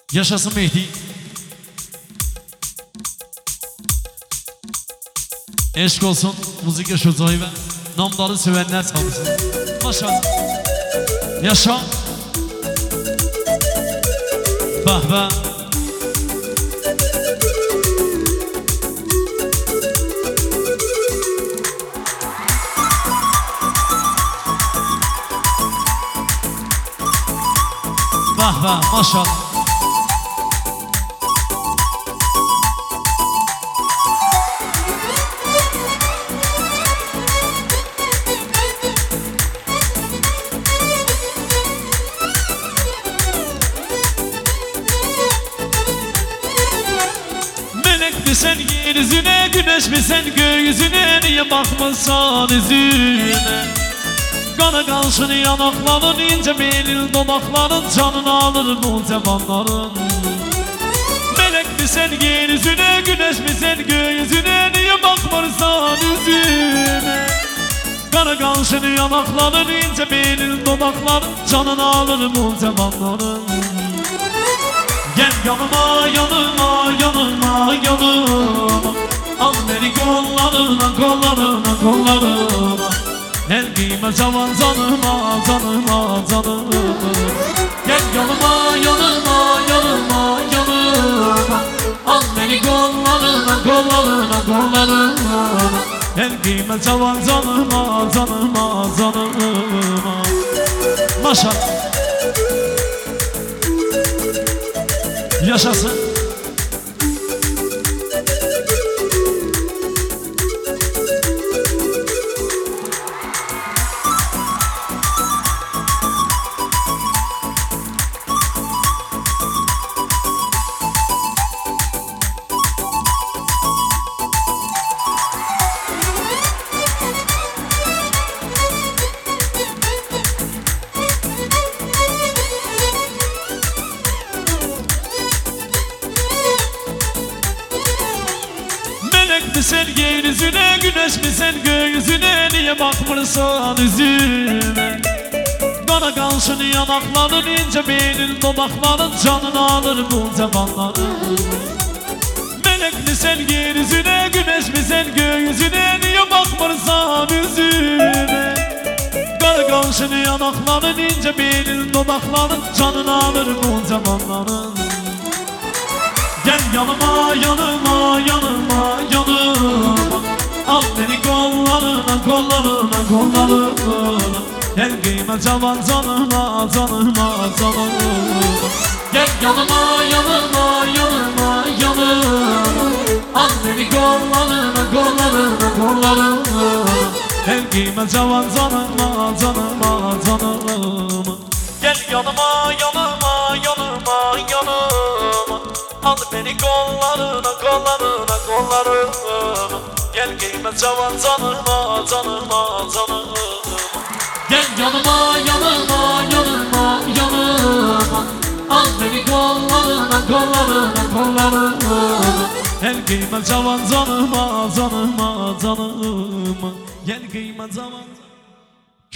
Yaşasın Mehdi. Eşk olsun müzik yaşacağı ve namları sevenler sağ olsun. Maşallah. Yaşa. Bah bah. Bah bah maşallah. Melek mi sen yeryüzüne, güneş mi sen gökyüzüne, niye bakmasan yüzüne? Kana kalsın yanakların, ince belin dudakların, canını alır bu zamanların. Melek mi sen yeryüzüne, güneş mi sen gökyüzüne, niye bakmasan yüzüne? Kana kalsın yanakların, ince belin dudakların, canını alır bu zamanların. Gel yanıma, yanıma, yanıma, yanıma, al beni kollarına, kollarına, kollarına. El giyme cavan canıma, canıma, canıma. Gel yanıma, yanıma, yanıma, yanıma, al beni kollarına, kollarına, kollarına. El giyme cavan canıma, canıma, canıma. Maşallah. Yaşasın. Melek mi sen yeryüzüne, güneş mi sen gökyüzüne, niye bakmırsan yüzüme? Kana kalsın yanakların, ince belin dudakların, canını alır bu zamanların. Melek mi sen yeryüzüne, güneş mi sen gökyüzüne, niye bakmırsan yüzüme? Kana kalsın yanakların, ince belin dudakların, canını alır bu zamanların. Gel yanıma, yanıma, yanıma, yanıma, al beni kollarına, kollarına, kollarına. Gel giyme cavan canıma, canıma, canıma. Gel yanıma, yanıma, yanıma, yanıma, al beni kollarına, kollarına, kollarına. Gel giyme cavan canıma, canıma, canıma. Gel yanıma, yanıma, yanıma, yanıma, al beni kollarına, kollarına, kollarına. Gel giyme cavan canıma, canıma, canıma. Gel yanıma, yanıma, yanıma, yanıma, al beni kollarına, kollarına, kollarına. Gel giyme cavan canıma, canıma, canıma. Gel giyme cavan.